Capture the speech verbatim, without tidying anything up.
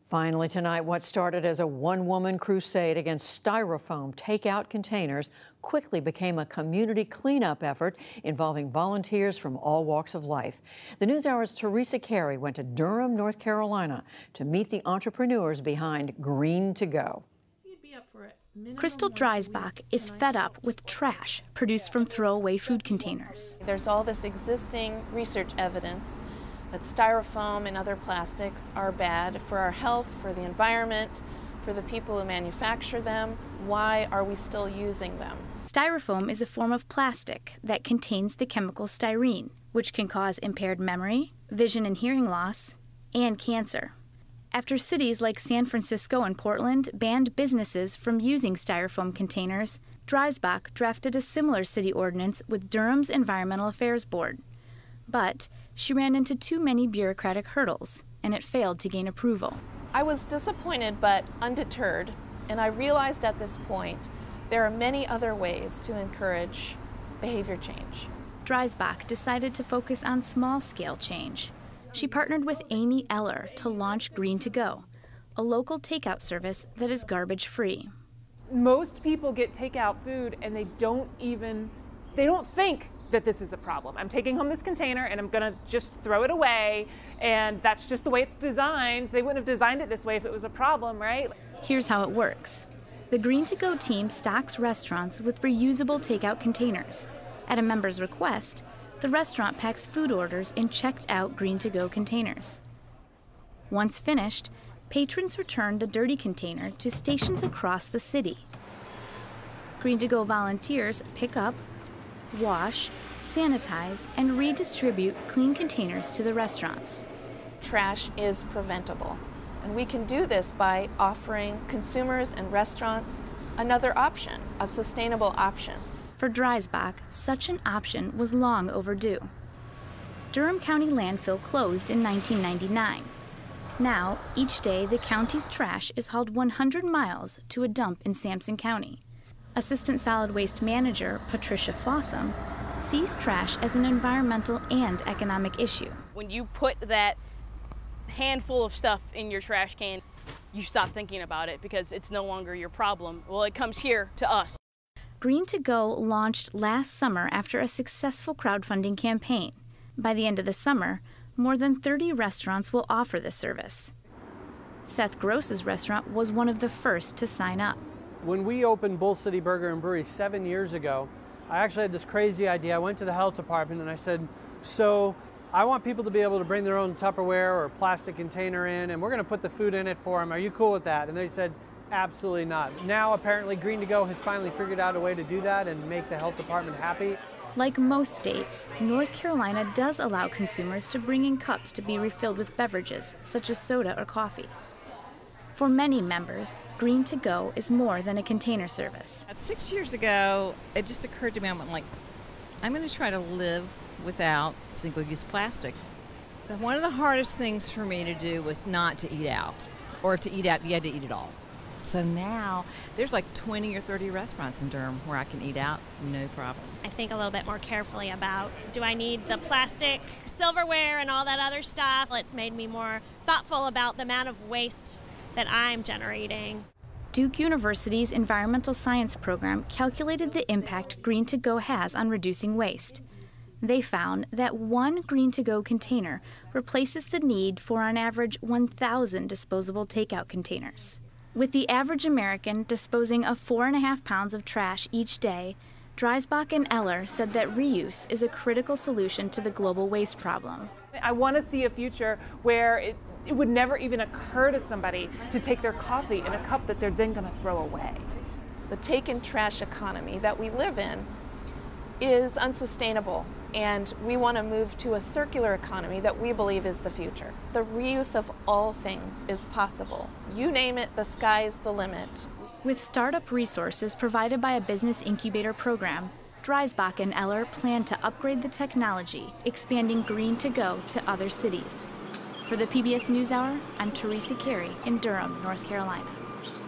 Finally tonight, what started as a one-woman crusade against styrofoam takeout containers quickly became a community cleanup effort involving volunteers from all walks of life. The NewsHour's Teresa Carey went to Durham, North Carolina to meet the entrepreneurs behind Green to Go. Crystal Dreisbach is fed up with trash produced from throwaway food containers. There's all this existing research evidence that styrofoam and other plastics are bad for our health, for the environment, for the people who manufacture them. Why are we still using them? Styrofoam is a form of plastic that contains the chemical styrene, which can cause impaired memory, vision and hearing loss, and cancer. After cities like San Francisco and Portland banned businesses from using styrofoam containers, Dreisbach drafted a similar city ordinance with Durham's Environmental Affairs Board. But she ran into too many bureaucratic hurdles, and it failed to gain approval. I was disappointed but undeterred, and I realized at this point there are many other ways to encourage behavior change. Dreisbach decided to focus on small-scale change. She partnered with Amy Eller to launch Green to Go, a local takeout service that is garbage-free. Most people get takeout food and they don't even, they don't think that this is a problem. I'm taking home this container and I'm gonna just throw it away, and that's just the way it's designed. They wouldn't have designed it this way if it was a problem, right? Here's how it works. The Green to Go team stocks restaurants with reusable takeout containers. At a member's request, the restaurant packs food orders in checked-out Green to Go containers. Once finished, patrons return the dirty container to stations across the city. Green to Go volunteers pick up, wash, sanitize, and redistribute clean containers to the restaurants. Trash is preventable, and we can do this by offering consumers and restaurants another option, a sustainable option. For Dreisbach, such an option was long overdue. Durham County Landfill closed in nineteen ninety-nine. Now, each day the county's trash is hauled one hundred miles to a dump in Sampson County. Assistant Solid Waste Manager Patricia Fossum sees trash as an environmental and economic issue. When you put that handful of stuff in your trash can, you stop thinking about it because it's no longer your problem. Well, it comes here to us. Green to Go launched last summer after a successful crowdfunding campaign. By the end of the summer, more than thirty restaurants will offer this service. Seth Gross's restaurant was one of the first to sign up. When we opened Bull City Burger and Brewery seven years ago, I actually had this crazy idea. I went to the health department and I said, so I want people to be able to bring their own Tupperware or plastic container in, and we're going to put the food in it for them. Are you cool with that? And they said, absolutely not. Now apparently Green to Go has finally figured out a way to do that and make the health department happy. Like most states, North Carolina does allow consumers to bring in cups to be refilled with beverages, such as soda or coffee. For many members, Green to Go is more than a container service. Six years ago, it just occurred to me, I'm like, I'm going to try to live without single-use plastic. One of the hardest things for me to do was not to eat out, or if to eat out, you had to eat it all. So now, there's like twenty or thirty restaurants in Durham where I can eat out, no problem. I think a little bit more carefully about, do I need the plastic silverware and all that other stuff? It's made me more thoughtful about the amount of waste that I'm generating. Duke University's environmental science program calculated the impact Green to Go has on reducing waste. They found that one Green to Go container replaces the need for on average one thousand disposable takeout containers. With the average American disposing of four and a half pounds of trash each day, Dreisbach and Eller said that reuse is a critical solution to the global waste problem. I want to see a future where it, it would never even occur to somebody to take their coffee in a cup that they're then going to throw away. The take and trash economy that we live in is unsustainable, and we want to move to a circular economy that we believe is the future. The reuse of all things is possible. You name it, the sky's the limit. With startup resources provided by a business incubator program, Dreisbach and Eller plan to upgrade the technology, expanding Green to Go to other cities. For the P B S NewsHour, I'm Teresa Carey in Durham, North Carolina.